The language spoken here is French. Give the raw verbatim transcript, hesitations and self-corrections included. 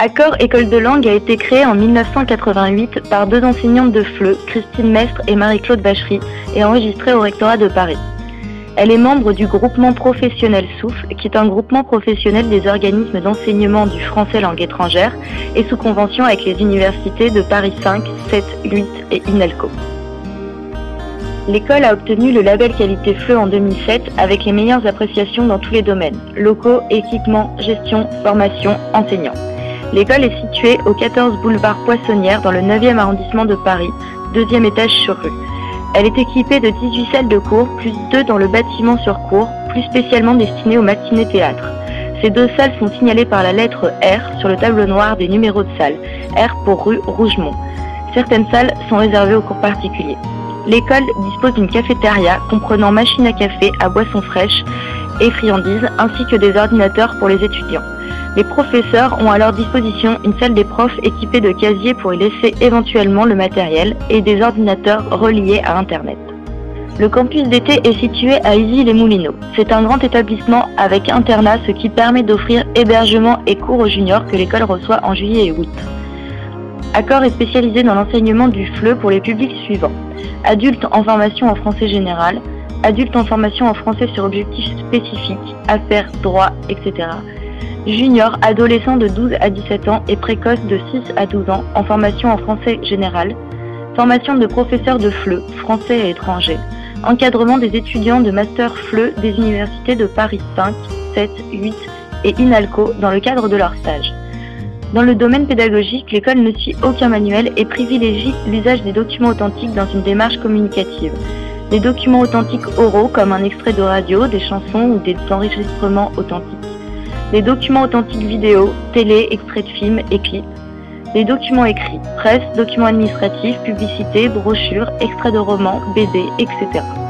Accord École de langue a été créée en mille neuf cent quatre-vingt-huit par deux enseignantes de F L E, Christine Mestre et Marie-Claude Bachery, et enregistrée au rectorat de Paris. Elle est membre du groupement professionnel Souffle, qui est un groupement professionnel des organismes d'enseignement du français langue étrangère et sous convention avec les universités de Paris cinq, sept, huit et INALCO. L'école a obtenu le label qualité F L E en deux mille sept avec les meilleures appréciations dans tous les domaines, locaux, équipements, gestion, formation, enseignants. L'école est située au quatorze boulevard Poissonnière dans le neuvième arrondissement de Paris, deuxième étage sur rue. Elle est équipée de dix-huit salles de cours, plus deux dans le bâtiment sur cours, plus spécialement destinées aux matinées théâtre. Ces deux salles sont signalées par la lettre R sur le tableau noir des numéros de salles, R pour rue Rougemont. Certaines salles sont réservées aux cours particuliers. L'école dispose d'une cafétéria comprenant machine à café, à boissons fraîches et friandises, ainsi que des ordinateurs pour les étudiants. Les professeurs ont à leur disposition une salle des profs équipée de casiers pour y laisser éventuellement le matériel et des ordinateurs reliés à Internet. Le campus d'été est situé à Issy-les-Moulineaux. C'est un grand établissement avec internat, ce qui permet d'offrir hébergement et cours aux juniors que l'école reçoit en juillet et août. Accord est spécialisé dans l'enseignement du F L E pour les publics suivants. Adultes en formation en français général, adultes en formation en français sur objectifs spécifiques, affaires, droit, et cetera. Juniors, adolescents de douze à dix-sept ans et précoces de six à douze ans en formation en français général, formation de professeurs de F L E, français et étrangers, encadrement des étudiants de master F L E des universités de Paris cinq, sept, huit et INALCO dans le cadre de leur stage. Dans le domaine pédagogique, l'école ne suit aucun manuel et privilégie l'usage des documents authentiques dans une démarche communicative. Des documents authentiques oraux comme un extrait de radio, des chansons ou des enregistrements authentiques. Des documents authentiques vidéo, télé, extraits de films et clips. Des documents écrits, presse, documents administratifs, publicités, brochures, extraits de romans, B D, et cetera.